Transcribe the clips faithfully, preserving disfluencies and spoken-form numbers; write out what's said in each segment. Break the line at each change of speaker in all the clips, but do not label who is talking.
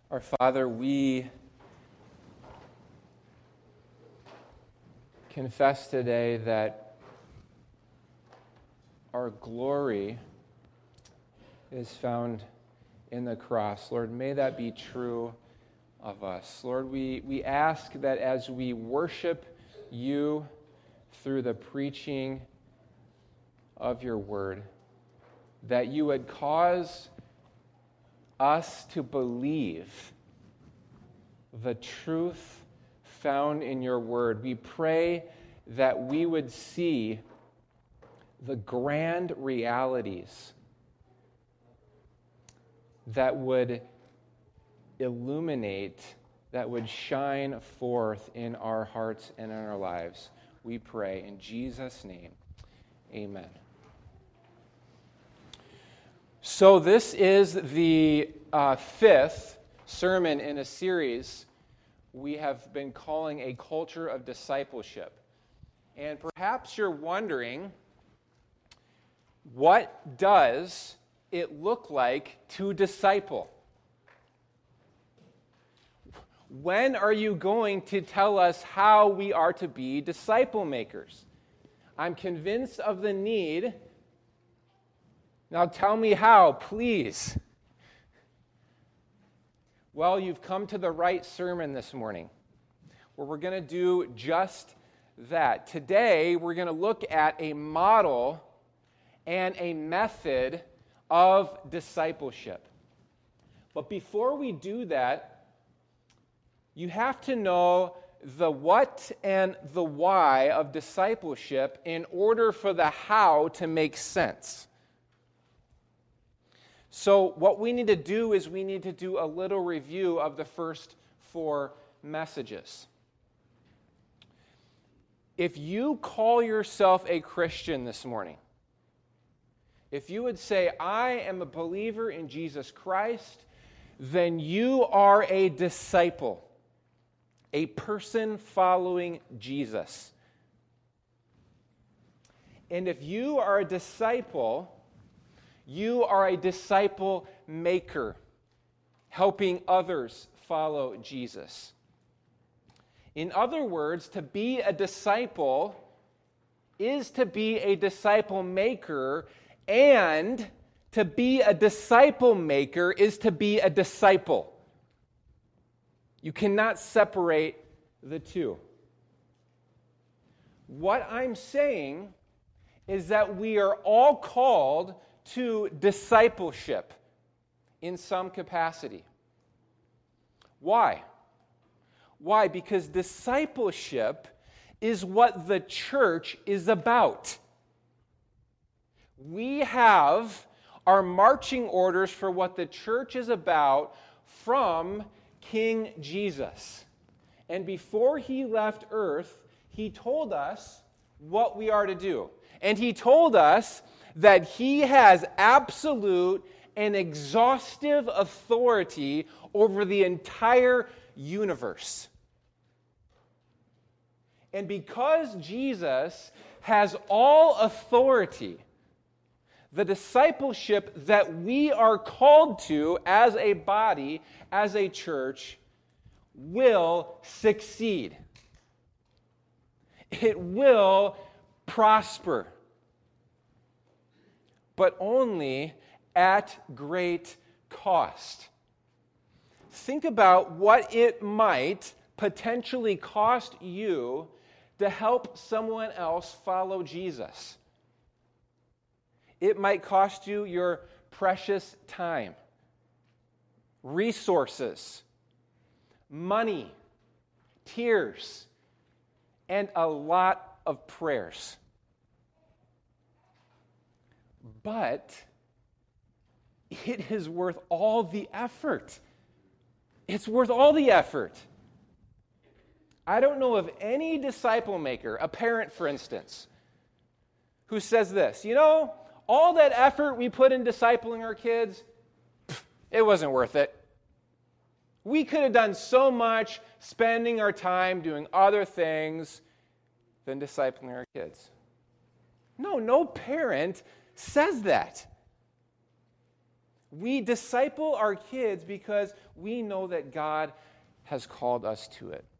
Our Father, we confess today that our glory is found in the cross. Lord, may that be true of us. Lord, we, we ask that as we worship you through the preaching of your word, that you would cause us to believe the truth found in your word. We pray that we would see the grand realities that would illuminate, that would shine forth in our hearts and in our lives. We pray in Jesus' name, amen. So this is the uh, fifth sermon in a series we have been calling A Culture of Discipleship. And perhaps you're wondering, what does it look like to disciple? When are you going to tell us how we are to be disciple makers? I'm convinced of the need. Now tell me how, please. Well, you've come to the right sermon this morning, where we're going to do just that. Today, we're going to look at a model and a method of discipleship. But before we do that, you have to know the what and the why of discipleship in order for the how to make sense. So what we need to do is we need to do a little review of the first four messages. If you call yourself a Christian this morning, if you would say, I am a believer in Jesus Christ, then you are a disciple, a person following Jesus. And if you are a disciple, you are a disciple maker, helping others follow Jesus. In other words, to be a disciple is to be a disciple maker, and to be a disciple maker is to be a disciple. You cannot separate the two. What I'm saying is that we are all called to discipleship in some capacity. Why? Why? Because discipleship is what the church is about. We have our marching orders for what the church is about from King Jesus. And before he left earth, he told us what we are to do. And he told us that he has absolute and exhaustive authority over the entire universe. And because Jesus has all authority, the discipleship that we are called to as a body, as a church, will succeed. It will prosper. But only at great cost. Think about what it might potentially cost you to help someone else follow Jesus. It might cost you your precious time, resources, money, tears, and a lot of prayers. But it is worth all the effort. It's worth all the effort. I don't know of any disciple maker, a parent, for instance, who says this, you know, all that effort we put in discipling our kids, it wasn't worth it. We could have done so much spending our time doing other things than discipling our kids. No, no parent says that. We disciple our kids because we know that God has called us to it.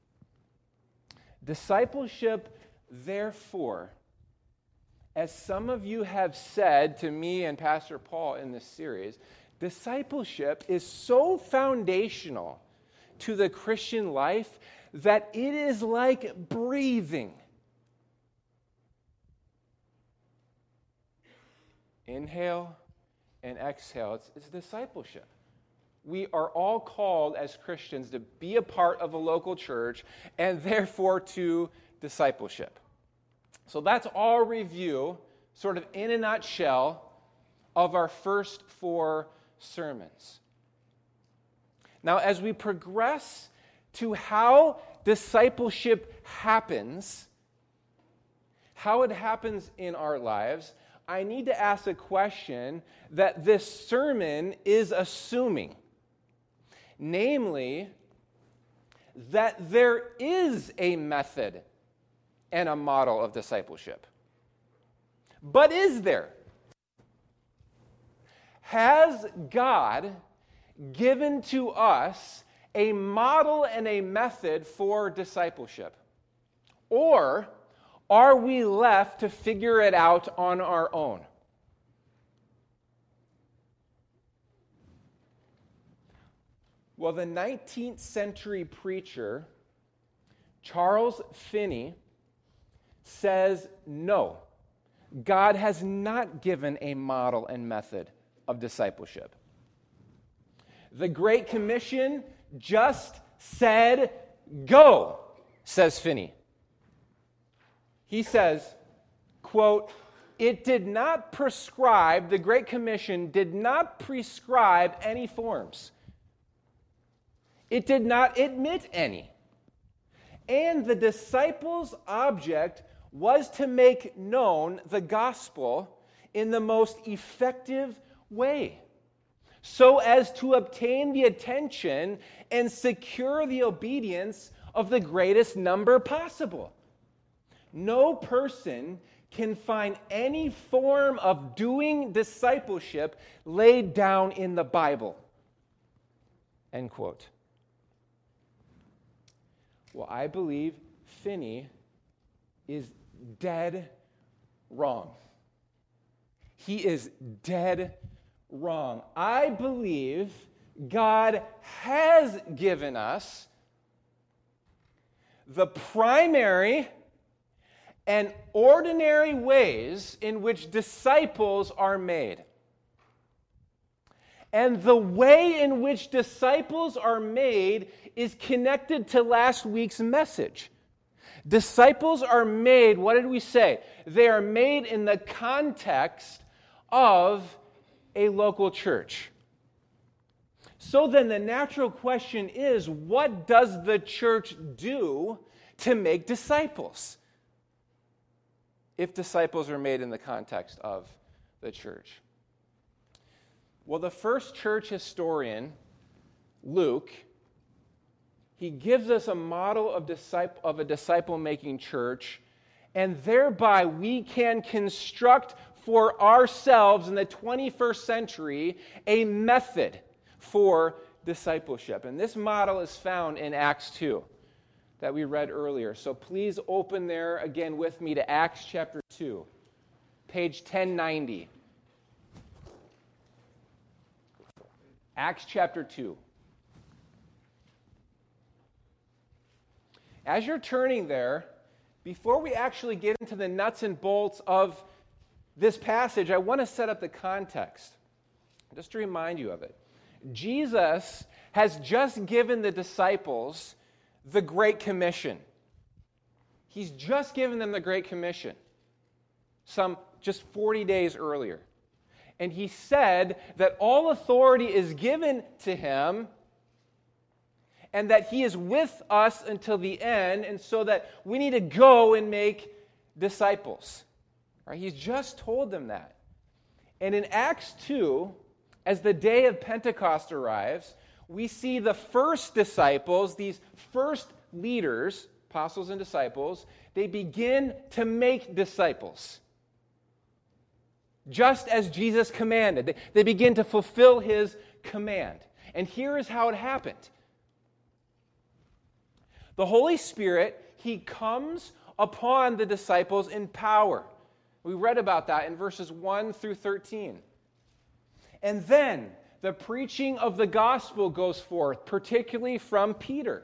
Discipleship, therefore, as some of you have said to me and Pastor Paul in this series, discipleship is so foundational to the Christian life that it is like breathing. Inhale and exhale. It's, it's discipleship. We are all called as Christians to be a part of a local church and therefore to discipleship. So that's our review, sort of in a nutshell, of our first four sermons. Now, as we progress to how discipleship happens, how it happens in our lives, I need to ask a question that this sermon is assuming. Namely, that there is a method and a model of discipleship. But is there? Has God given to us a model and a method for discipleship? Or are we left to figure it out on our own? Well, the nineteenth century preacher, Charles Finney, says no. God has not given a model and method of discipleship. The Great Commission just said, go, says Finney. He says, quote, it did not prescribe, the Great Commission did not prescribe any forms. It did not admit any. And the disciples' object was to make known the gospel in the most effective way, so as to obtain the attention and secure the obedience of the greatest number possible. No person can find any form of doing discipleship laid down in the Bible. End quote. Well, I believe Finney is dead wrong. He is dead wrong. I believe God has given us the primary and ordinary ways in which disciples are made. And the way in which disciples are made is connected to last week's message. Disciples are made, what did we say? They are made in the context of a local church. So then the natural question is, what does the church do to make disciples? If disciples are made in the context of the church. Well, the first church historian, Luke, he gives us a model of, disciple, of a disciple-making church, and thereby we can construct for ourselves in the twenty-first century a method for discipleship. And this model is found in Acts two that we read earlier. So please open there again with me to Acts chapter two, page ten ninety. Acts chapter two. As you're turning there, before we actually get into the nuts and bolts of this passage, I want to set up the context, just to remind you of it. Jesus has just given the disciples the Great Commission. He's just given them the Great Commission, some just forty days earlier. And he said that all authority is given to him and that he is with us until the end, and so that we need to go and make disciples. Right? He's just told them that. And in Acts two, as the day of Pentecost arrives, we see the first disciples, these first leaders, apostles and disciples, they begin to make disciples. just as Jesus commanded. They, they begin to fulfill his command. And here is how it happened. The Holy Spirit, he comes upon the disciples in power. We read about that in verses one through thirteen. And then the preaching of the gospel goes forth, particularly from Peter,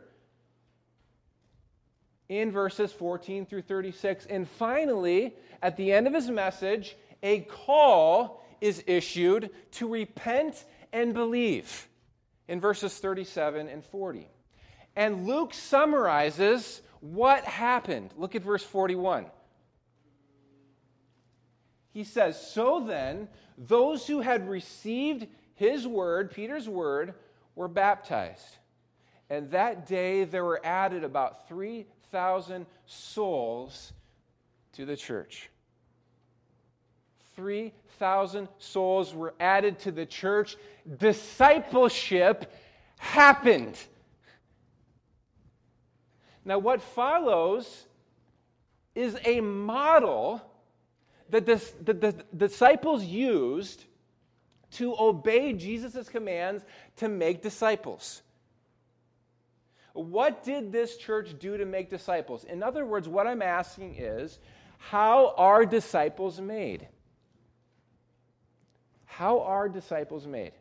in verses fourteen through thirty-six. And finally, at the end of his message, a call is issued to repent and believe in verses thirty-seven and forty. And Luke summarizes what happened. Look at verse forty-one. He says, "So then, those who had received his word, Peter's word, were baptized. And that day there were added about three thousand souls to the church." three thousand souls were added to the church. Discipleship happened. Now, what follows is a model that the, that the disciples used to obey Jesus' commands to make disciples. What did this church do to make disciples? In other words, what I'm asking is, how are disciples made? How are disciples made?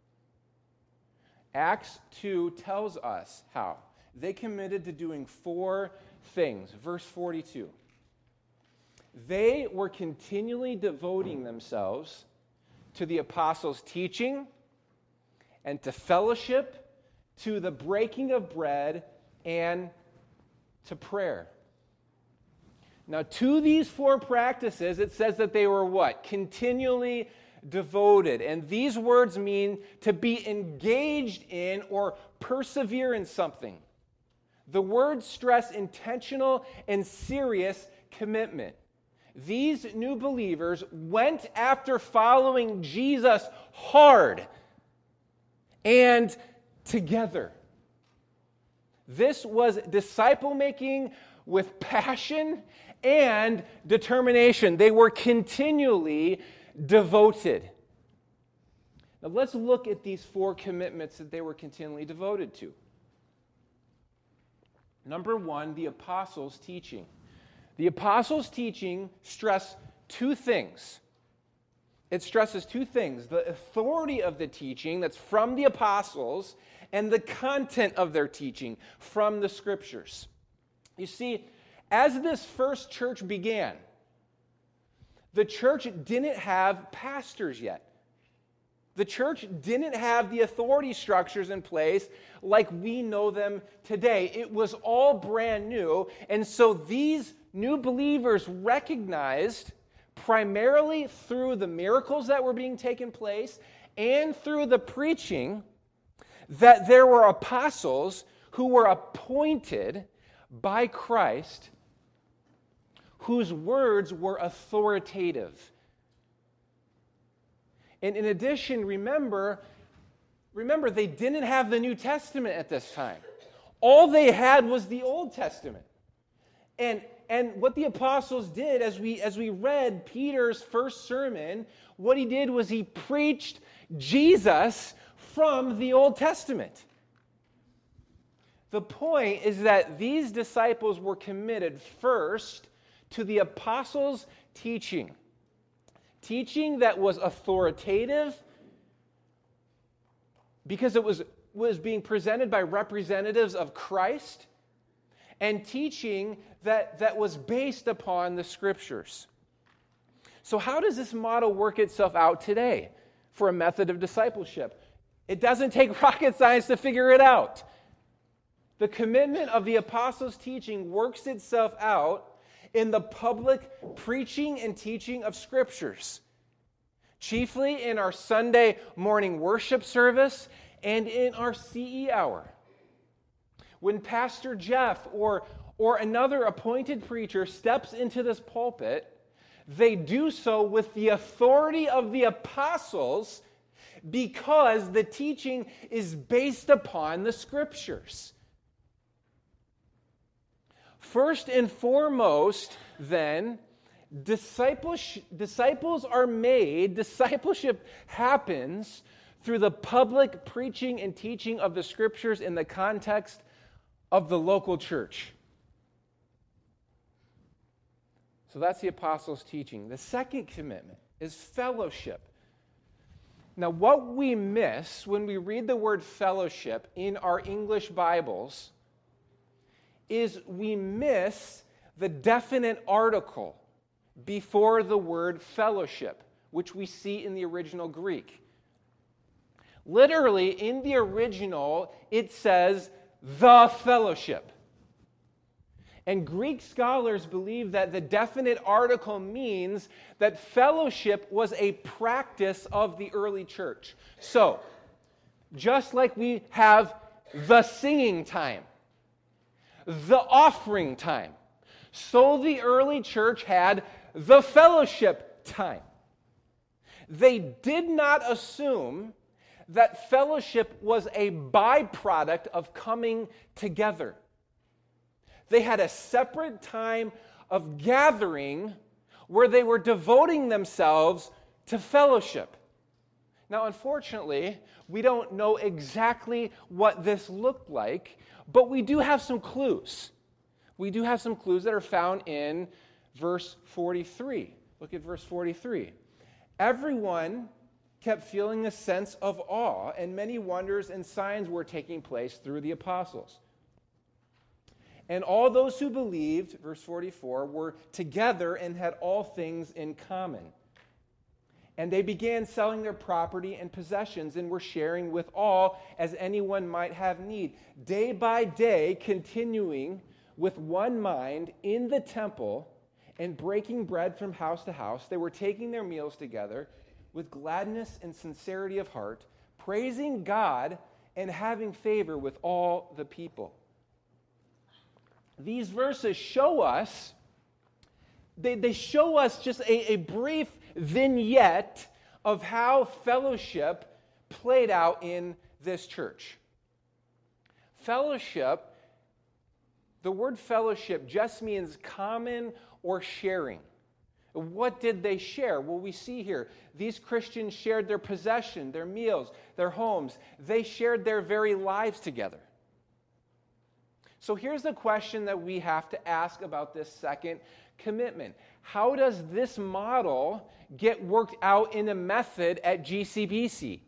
Acts two tells us how. They committed to doing four things. Verse forty-two. They were continually devoting themselves to the apostles' teaching and to fellowship, to the breaking of bread, and to prayer. Now, to these four practices, it says that they were what? Continually devoted. And these words mean to be engaged in or persevere in something. The words stress intentional and serious commitment. These new believers went after following Jesus hard and together. This was disciple making with passion and determination. They were continually devoted. Now let's look at these four commitments that they were continually devoted to. Number one, the apostles' teaching. The apostles' teaching stress two things. It stresses two things: the authority of the teaching that's from the apostles and the content of their teaching from the scriptures. You see, as this first church began, the church didn't have pastors yet. The church didn't have the authority structures in place like we know them today. It was all brand new. And so these new believers recognized, primarily through the miracles that were being taken place and through the preaching, that there were apostles who were appointed by Christ, whose words were authoritative. And in addition, remember, remember, they didn't have the New Testament at this time. All they had was the Old Testament. And, and what the apostles did, as we, as we read Peter's first sermon, what he did was he preached Jesus from the Old Testament. The point is that these disciples were committed first to the apostles' teaching. Teaching that was authoritative because it was, was being presented by representatives of Christ, and teaching that, that was based upon the scriptures. So how does this model work itself out today for a method of discipleship? It doesn't take rocket science to figure it out. The commitment of the apostles' teaching works itself out in the public preaching and teaching of scriptures, chiefly in our Sunday morning worship service and in our C E hour. When Pastor Jeff or, or another appointed preacher steps into this pulpit, they do so with the authority of the apostles because the teaching is based upon the scriptures. First and foremost, then, Discipleship, disciples are made, discipleship happens through the public preaching and teaching of the Scriptures in the context of the local church. So that's the apostles' teaching. The second commitment is fellowship. Now, what we miss when we read the word fellowship in our English Bibles is we miss the definite article before the word fellowship, which we see in the original Greek. Literally, in the original, it says, the fellowship. And Greek scholars believe that the definite article means that fellowship was a practice of the early church. So, just like we have the singing time, the offering time, so the early church had the fellowship time. They did not assume that fellowship was a byproduct of coming together. They had a separate time of gathering where they were devoting themselves to fellowship. Now, unfortunately, we don't know exactly what this looked like, but we do have some clues. We do have some clues that are found in verse forty-three. Look at verse forty-three. Everyone kept feeling a sense of awe, and many wonders and signs were taking place through the apostles. And all those who believed, verse forty-four, were together and had all things in common. And they began selling their property and possessions and were sharing with all as anyone might have need. Day by day, continuing with one mind in the temple and breaking bread from house to house, they were taking their meals together with gladness and sincerity of heart, praising God and having favor with all the people. These verses show us, they, they show us just a, a brief vignette of how fellowship played out in this church. Fellowship, the word fellowship just means common or sharing. What did they share? Well, we see here, these Christians shared their possession, their meals, their homes. They shared their very lives together. So here's the question that we have to ask about this second commitment. How does this model get worked out in a method at G C B C?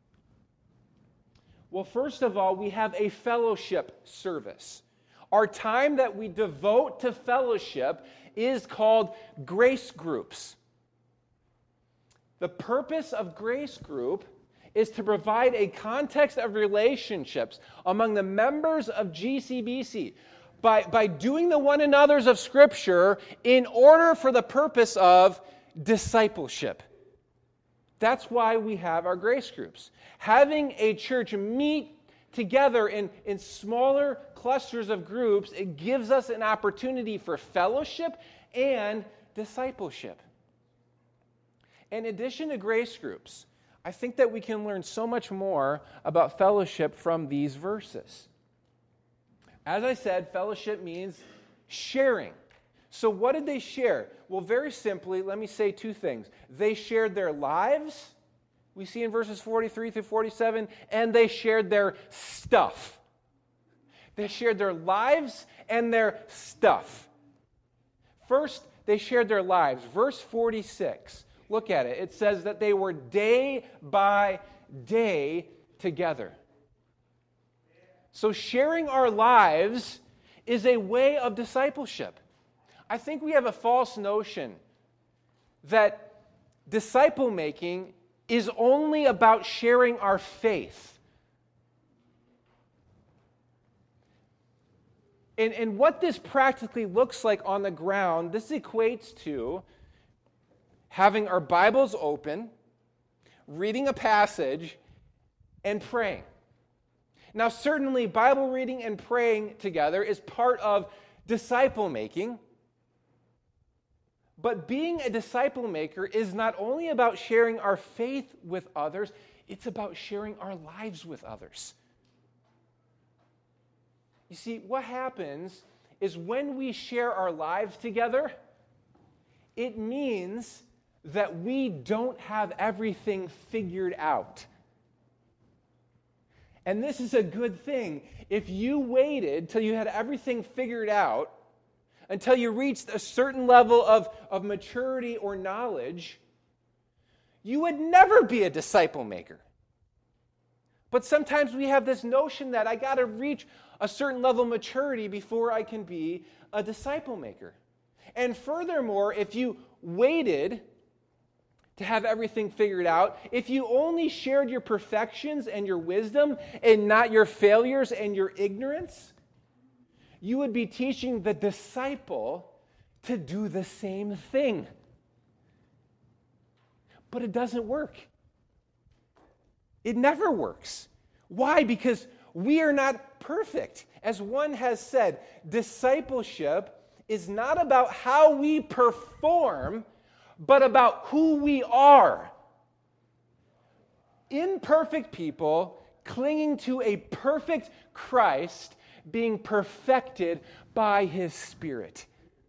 Well, first of all, we have a fellowship service. Our time that we devote to fellowship is called grace groups. The purpose of grace group is to provide a context of relationships among the members of G C B C by, by doing the one another's of Scripture in order for the purpose of discipleship. That's why we have our grace groups. Having a church meet together in, in smaller clusters of groups, it gives us an opportunity for fellowship and discipleship. In addition to grace groups, I think that we can learn so much more about fellowship from these verses. As I said, fellowship means sharing. So what did they share? Well, very simply, let me say two things. They shared their lives, we see in verses forty-three through forty-seven, and they shared their stuff. They shared their lives and their stuff. First, they shared their lives. Verse forty-six, look at it. It says that they were day by day together. So sharing our lives is a way of discipleship. I think we have a false notion that disciple making is only about sharing our faith. And, and what this practically looks like on the ground, this equates to having our Bibles open, reading a passage, and praying. Now, certainly, Bible reading and praying together is part of disciple making. But being a disciple maker is not only about sharing our faith with others, it's about sharing our lives with others. You see, what happens is when we share our lives together, It means that we don't have everything figured out. And this is a good thing. If you waited till you had everything figured out, until you reached a certain level of, of maturity or knowledge, you would never be a disciple maker. But sometimes we have this notion that I got to reach a certain level of maturity before I can be a disciple maker. And furthermore, if you waited to have everything figured out, if you only shared your perfections and your wisdom and not your failures and your ignorance, you would be teaching the disciple to do the same thing. But it doesn't work. It never works. Why? Because we are not perfect. As one has said, discipleship is not about how we perform, but about who we are. Imperfect people clinging to a perfect Christ, being perfected by His Spirit.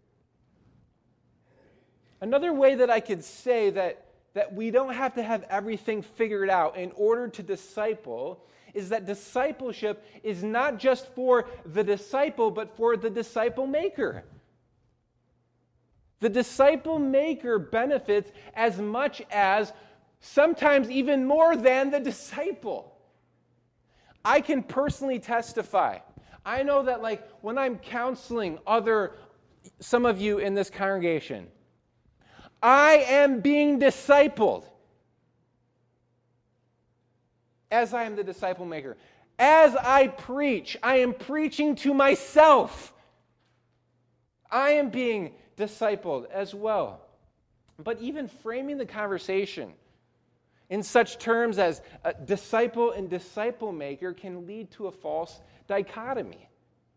Another way that I could say that, that we don't have to have everything figured out in order to disciple is that discipleship is not just for the disciple, but for the disciple maker. The disciple maker benefits as much as, sometimes even more than, the disciple. I can personally testify. I know that, like, when I'm counseling other, some of you in this congregation, I am being discipled as I am the disciple maker. As I preach, I am preaching to myself. I am being discipled as well. But even framing the conversation in such terms as a disciple and disciple maker can lead to a false dichotomy.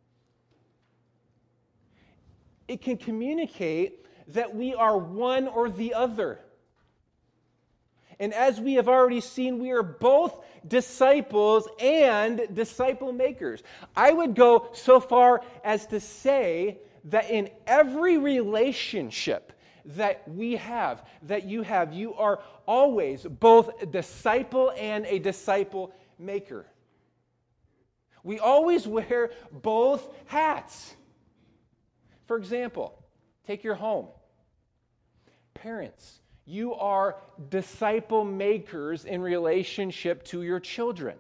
It can communicate that we are one or the other. And as we have already seen, we are both disciples and disciple makers. I would go so far as to say that in every relationship that we have, that you have, you are always both a disciple and a disciple maker. We always wear both hats. For example, take your home. Parents, you are disciple makers in relationship to your children.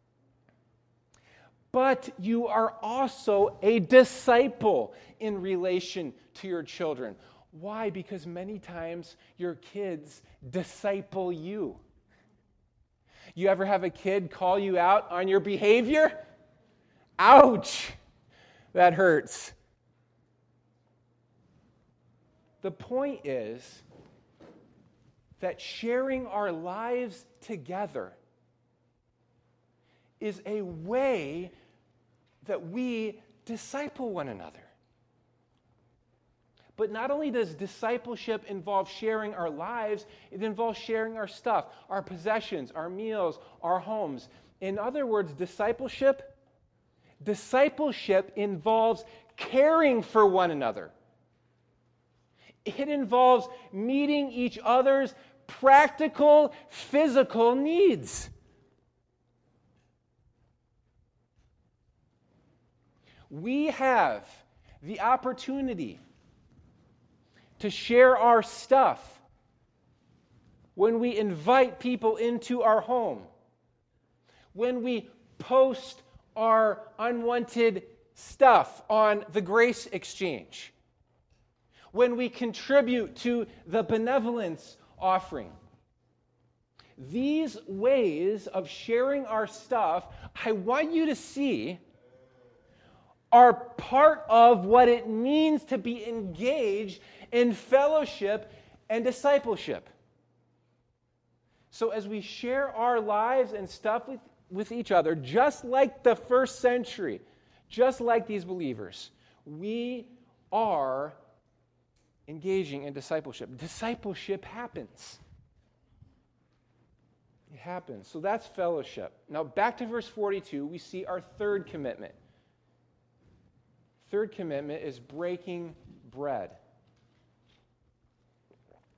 But you are also a disciple in relation to your children. Why? Because many times your kids disciple you. You ever have a kid call you out on your behavior? Ouch! That hurts. The point is that sharing our lives together is a way that we disciple one another. But not only does discipleship involve sharing our lives, it involves sharing our stuff, our possessions, our meals, our homes. In other words, discipleship, discipleship involves caring for one another. It involves meeting each other's practical, physical needs. We have the opportunity to share our stuff when we invite people into our home, when we post our unwanted stuff on the Grace Exchange, when we contribute to the benevolence offering. These ways of sharing our stuff, I want you to see, are part of what it means to be engaged in fellowship and discipleship. So as we share our lives and stuff with, with each other, just like the first century, just like these believers, we are engaging in discipleship. Discipleship happens. It happens. So that's fellowship. Now back to verse forty-two, we see our third commitment. Third commitment is breaking bread.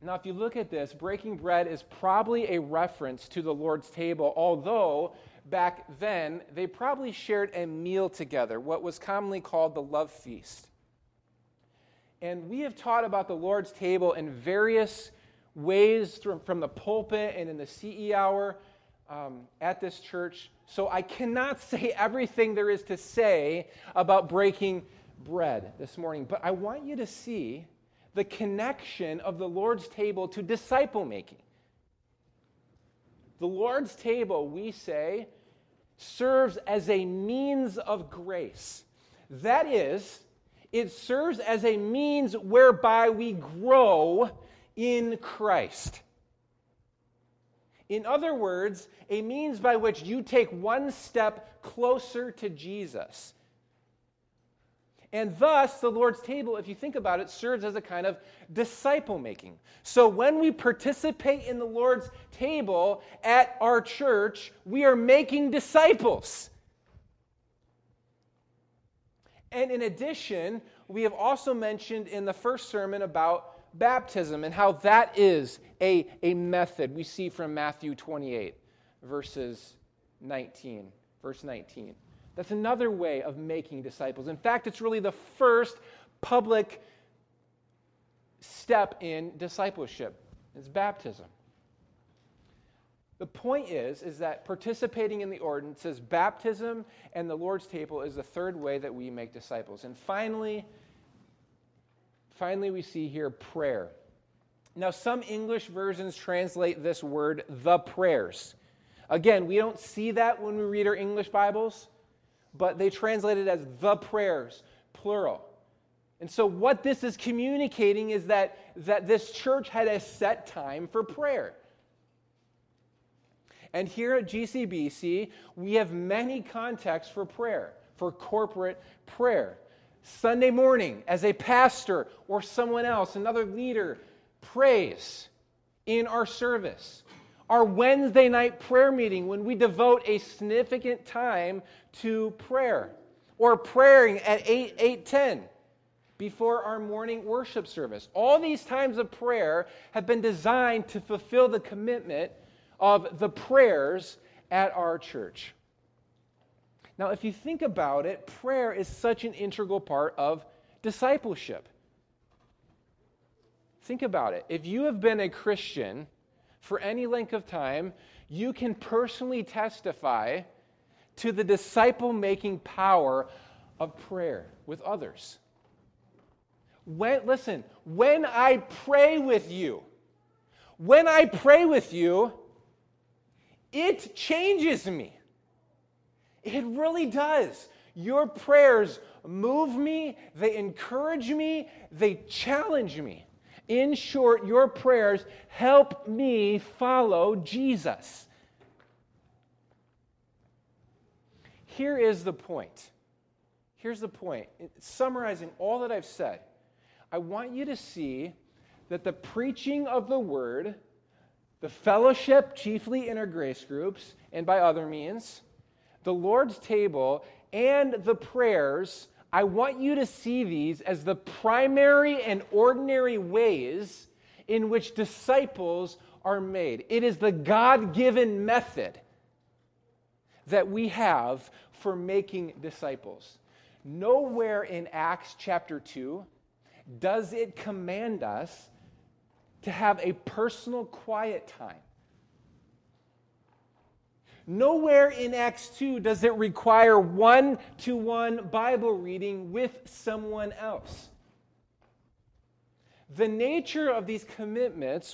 Now, if you look at this, breaking bread is probably a reference to the Lord's table, although back then they probably shared a meal together, what was commonly called the love feast. And we have taught about the Lord's table in various ways from the pulpit and in the C E hour um, at this church. So I cannot say everything there is to say about breaking bread this morning. But I want you to see the connection of the Lord's table to disciple making. The Lord's table, we say, serves as a means of grace. That is, it serves as a means whereby we grow in Christ. In other words, a means by which you take one step closer to Jesus. And thus, the Lord's table, if you think about it, serves as a kind of disciple making. So when we participate in the Lord's table at our church, we are making disciples. And in addition, we have also mentioned in the first sermon about baptism and how that is a, a method we see from Matthew twenty-eight, verses nineteen, verse nineteen. That's another way of making disciples. In fact, it's really the first public step in discipleship. It's baptism. The point is, is that participating in the ordinances, baptism and the Lord's table is the third way that we make disciples. And finally, finally we see here prayer. Now, some English versions translate this word, the prayers. Again, we don't see that when we read our English Bibles, but they translate it as the prayers, plural. And so what this is communicating is that, that this church had a set time for prayer. And here at G C B C, we have many contexts for prayer, for corporate prayer. Sunday morning, as a pastor or someone else, another leader, prays in our service. Our Wednesday night prayer meeting, when we devote a significant time to prayer, or praying at eight, eight ten before our morning worship service. All these times of prayer have been designed to fulfill the commitment of the prayers at our church. Now, if you think about it, prayer is such an integral part of discipleship. Think about it. If you have been a Christian for any length of time, you can personally testify to the disciple-making power of prayer with others. When, listen, when I pray with you, when I pray with you, it changes me. It really does. Your prayers move me, they encourage me, they challenge me. In short, your prayers help me follow Jesus. Here is the point. Here's the point. Summarizing all that I've said, I want you to see that the preaching of the word, the fellowship, chiefly in our grace groups, and by other means, the Lord's table, and the prayers, I want you to see these as the primary and ordinary ways in which disciples are made. It is the God-given method that we have for making disciples. Nowhere in Acts chapter two does it command us to have a personal quiet time. Nowhere in Acts two does it require one-to-one Bible reading with someone else. The nature of these commitments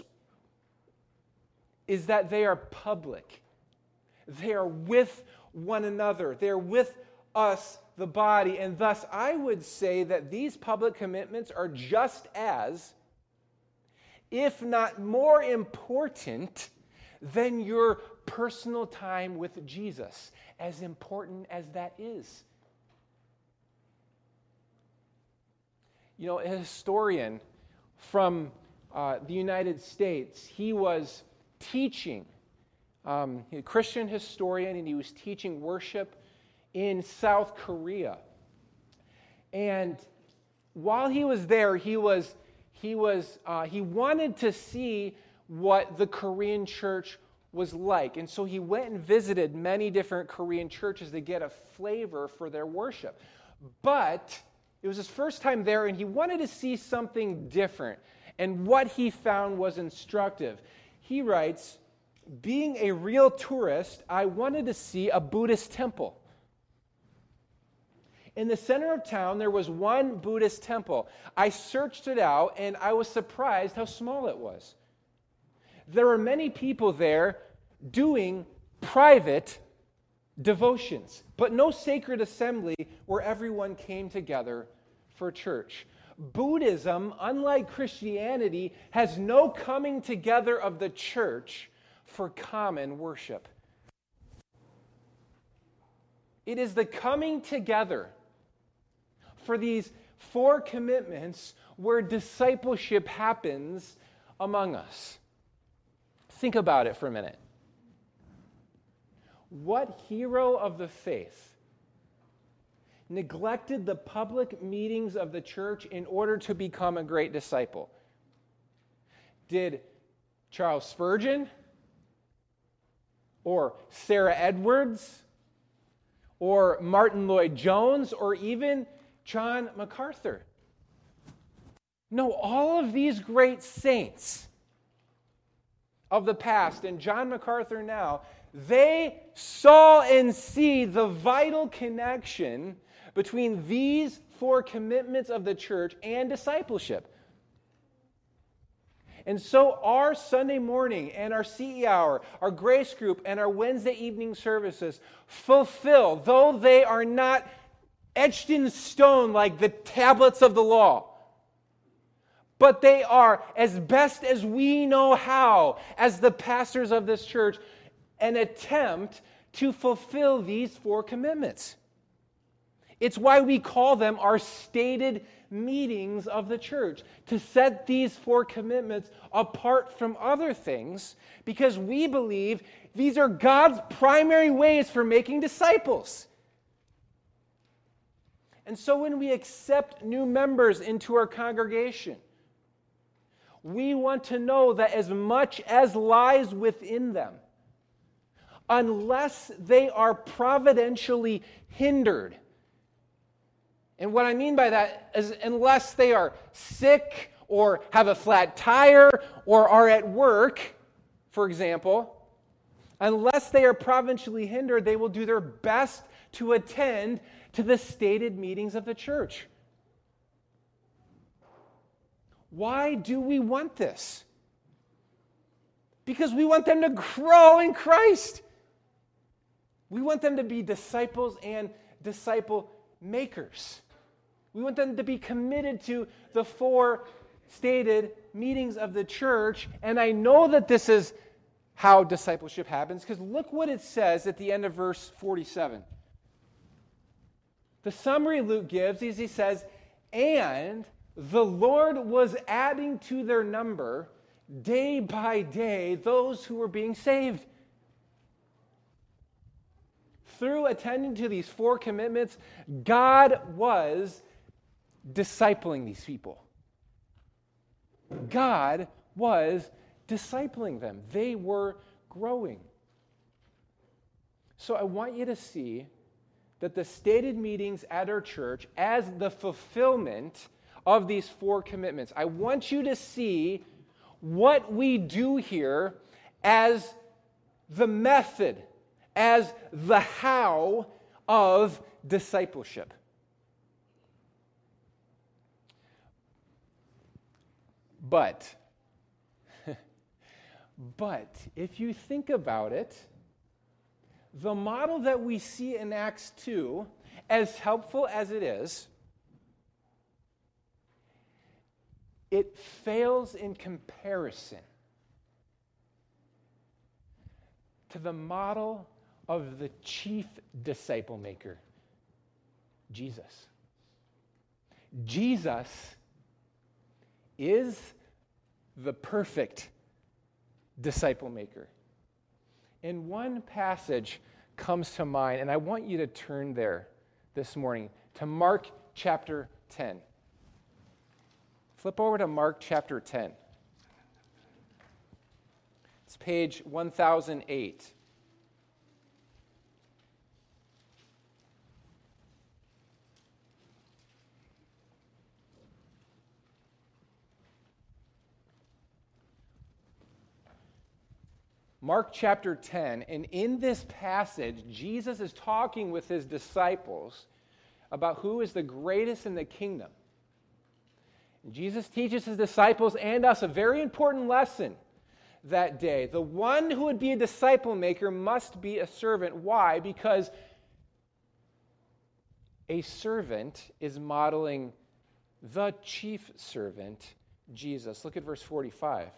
is that they are public. They are with one another. They're with us, the body. And thus, I would say that these public commitments are just as, if not more important, than your personal time with Jesus, as important as that is. You know, a historian from uh, the United States, he was teaching, um, a Christian historian, and he was teaching worship in South Korea. And while he was there, he was he was uh, he wanted to see what the Korean church was like. And so he went and visited many different Korean churches to get a flavor for their worship. But it was his first time there, and he wanted to see something different. And what he found was instructive. He writes, being a real tourist, I wanted to see a Buddhist temple. In the center of town, there was one Buddhist temple. I searched it out, and I was surprised how small it was. There were many people there doing private devotions, but no sacred assembly where everyone came together for church. Buddhism, unlike Christianity, has no coming together of the church for common worship. It is the coming together for these four commitments where discipleship happens among us. Think about it for a minute. What hero of the faith neglected the public meetings of the church in order to become a great disciple? Did Charles Spurgeon? Or Sarah Edwards? Or Martin Lloyd-Jones? Or even John MacArthur? No, all of these great saints of the past, and John MacArthur now, they saw and see the vital connection between these four commitments of the church and discipleship. And so our Sunday morning and our C E hour, our grace group, and our Wednesday evening services fulfill, though they are not etched in stone like the tablets of the law, but they are, as best as we know how, as the pastors of this church, an attempt to fulfill these four commitments. It's why we call them our stated meetings of the church, to set these four commitments apart from other things, because we believe these are God's primary ways for making disciples. And so when we accept new members into our congregation, we want to know that as much as lies within them, unless they are providentially hindered, and what I mean by that is unless they are sick or have a flat tire or are at work, for example, unless they are providentially hindered, they will do their best to attend to the stated meetings of the church. Why do we want this? Because we want them to grow in Christ. We want them to be disciples and disciple makers. We want them to be committed to the four stated meetings of the church. And I know that this is how discipleship happens, because look what it says at the end of verse forty-seven. The summary Luke gives is he says, and the Lord was adding to their number day by day those who were being saved. Through attending to these four commitments, God was discipling these people. God was discipling them. They were growing. So I want you to see that the stated meetings at our church as the fulfillment of these four commitments. I want you to see what we do here as the method, as the how of discipleship. But, but if you think about it, the model that we see in Acts two, as helpful as it is, it fails in comparison to the model of the chief disciple maker, Jesus. Jesus is the perfect disciple maker. And one passage comes to mind, and I want you to turn there this morning to Mark chapter ten. Flip over to Mark chapter ten. It's page one thousand eight. Mark chapter ten, and in this passage, Jesus is talking with his disciples about who is the greatest in the kingdom. And Jesus teaches his disciples and us a very important lesson that day. The one who would be a disciple maker must be a servant. Why? Because a servant is modeling the chief servant, Jesus. Look at verse forty-five.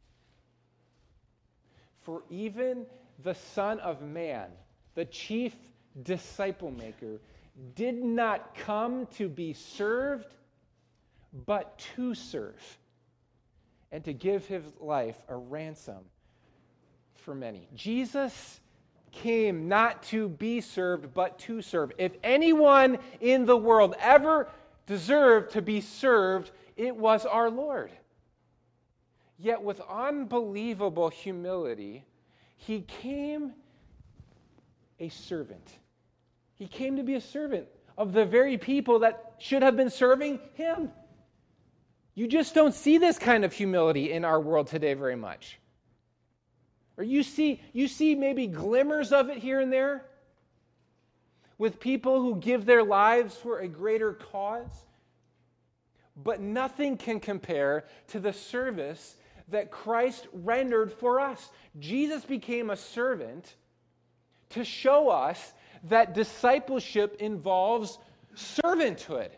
For even the Son of Man, the chief disciple maker, did not come to be served, but to serve, and to give his life a ransom for many. Jesus came not to be served, but to serve. If anyone in the world ever deserved to be served, it was our Lord. Yet with unbelievable humility, he came a servant. He came to be a servant of the very people that should have been serving him. You just don't see this kind of humility in our world today very much. Or you see, you see maybe glimmers of it here and there with people who give their lives for a greater cause. But nothing can compare to the service that Christ rendered for us. Jesus became a servant to show us that discipleship involves servanthood.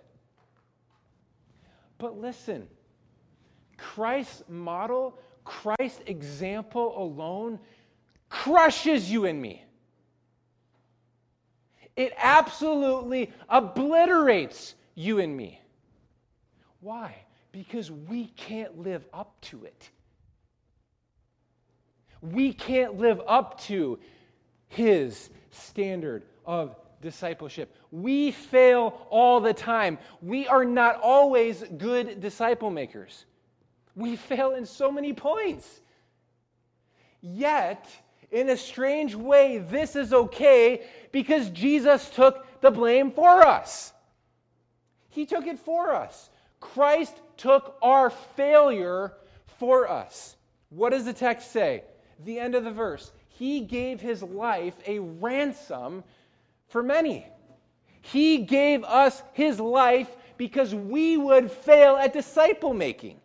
But listen, Christ's model, Christ's example alone crushes you and me. It absolutely obliterates you and me. Why? Because we can't live up to it. We can't live up to his standard of discipleship. We fail all the time. We are not always good disciple makers. We fail in so many points. Yet, in a strange way, this is okay because Jesus took the blame for us. He took it for us. Christ took our failure for us. What does the text say? The end of the verse. He gave his life a ransom for many. He gave us his life because we would fail at disciple making.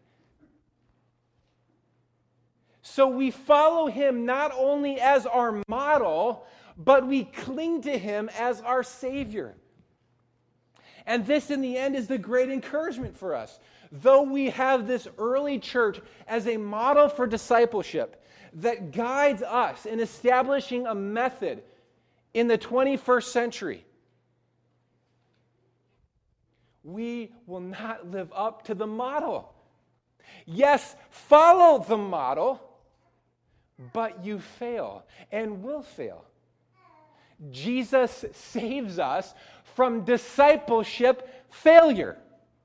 So we follow him not only as our model, but we cling to him as our Savior. And this, in the end, is the great encouragement for us. Though we have this early church as a model for discipleship that guides us in establishing a method in the twenty-first century, we will not live up to the model. Yes, follow the model, but you fail and will fail. Jesus saves us from discipleship failure.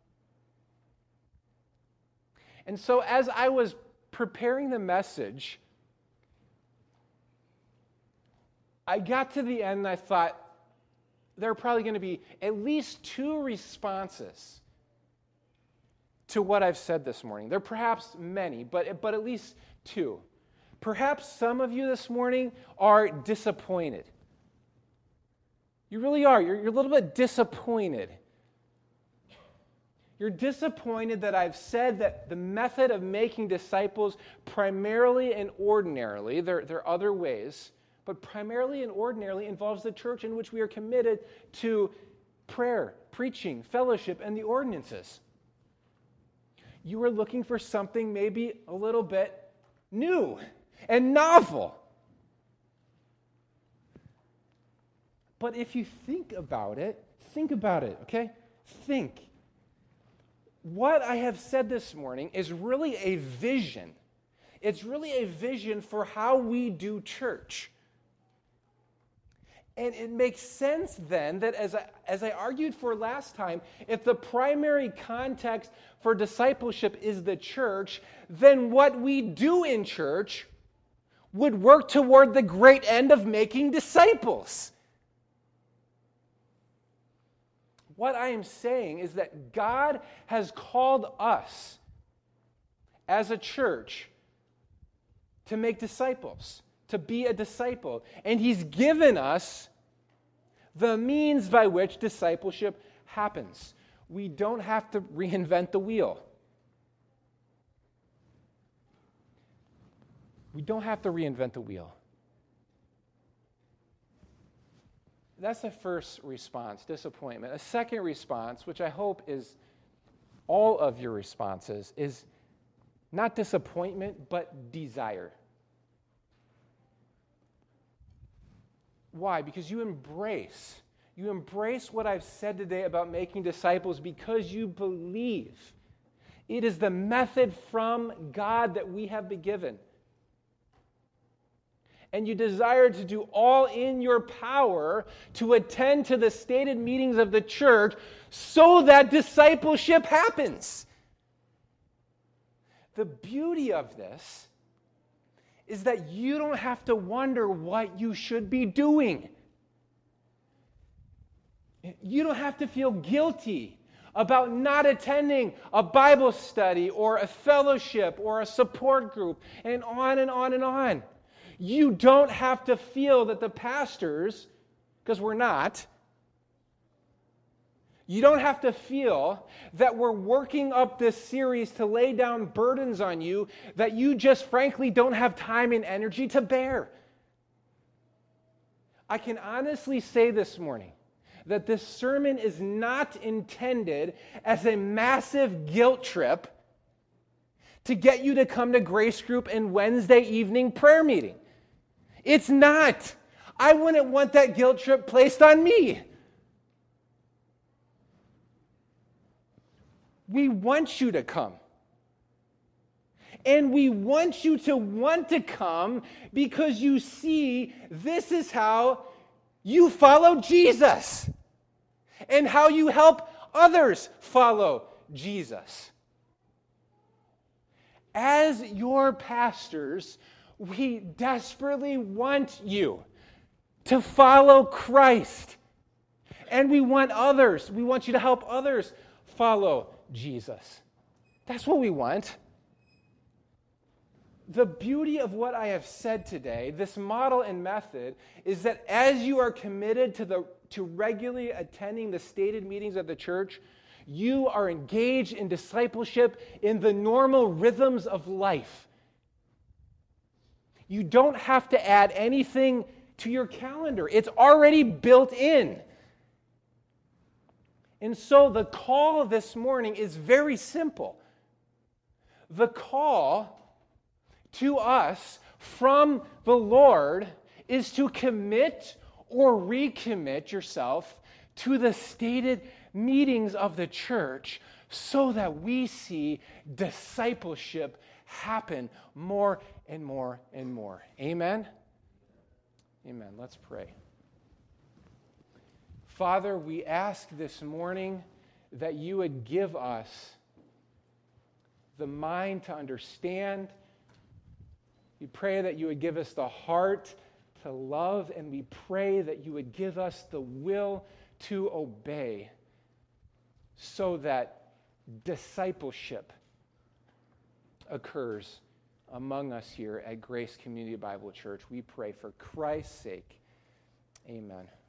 And so as I was preparing the message, I got to the end and I thought there are probably going to be at least two responses to what I've said this morning. There are perhaps many, but, but at least two. Perhaps some of you this morning are disappointed. You really are. You're, you're a little bit disappointed. You're disappointed that I've said that the method of making disciples primarily and ordinarily, there, there are other ways, but primarily and ordinarily involves the church in which we are committed to prayer, preaching, fellowship, and the ordinances. You are looking for something maybe a little bit new and novel. But if you think about it, think about it, okay? Think. What I have said this morning is really a vision. It's really a vision for how we do church. And it makes sense then that, as I, as I argued for last time, if the primary context for discipleship is the church, then what we do in church would work toward the great end of making disciples. What I am saying is that God has called us as a church to make disciples, to be a disciple. And He's given us the means by which discipleship happens. We don't have to reinvent the wheel. We don't have to reinvent the wheel. That's the first response, disappointment. A second response, which I hope is all of your responses, is not disappointment, but desire. Why? Because you embrace, you embrace what I've said today about making disciples because you believe it is the method from God that we have been given. And you desire to do all in your power to attend to the stated meetings of the church so that discipleship happens. The beauty of this is that you don't have to wonder what you should be doing. You don't have to feel guilty about not attending a Bible study or a fellowship or a support group, and on and on and on. You don't have to feel that the pastors, because we're not, you don't have to feel that we're working up this series to lay down burdens on you that you just frankly don't have time and energy to bear. I can honestly say this morning that this sermon is not intended as a massive guilt trip to get you to come to Grace Group and Wednesday evening prayer meeting. It's not. I wouldn't want that guilt trip placed on me. We want you to come. And we want you to want to come because you see this is how you follow Jesus and how you help others follow Jesus. As your pastors, we desperately want you to follow Christ. And we want others, we want you to help others follow Jesus. That's what we want. The beauty of what I have said today, this model and method, is that as you are committed to the to regularly attending the stated meetings of the church, you are engaged in discipleship in the normal rhythms of life. You don't have to add anything to your calendar. It's already built in. And so the call this morning is very simple. The call to us from the Lord is to commit or recommit yourself to the stated meetings of the church so that we see discipleship happen more and more and more. Amen? Amen. Let's pray. Father, we ask this morning that you would give us the mind to understand. We pray that you would give us the heart to love, and we pray that you would give us the will to obey so that discipleship occurs among us here at Grace Community Bible Church. We pray for Christ's sake. Amen.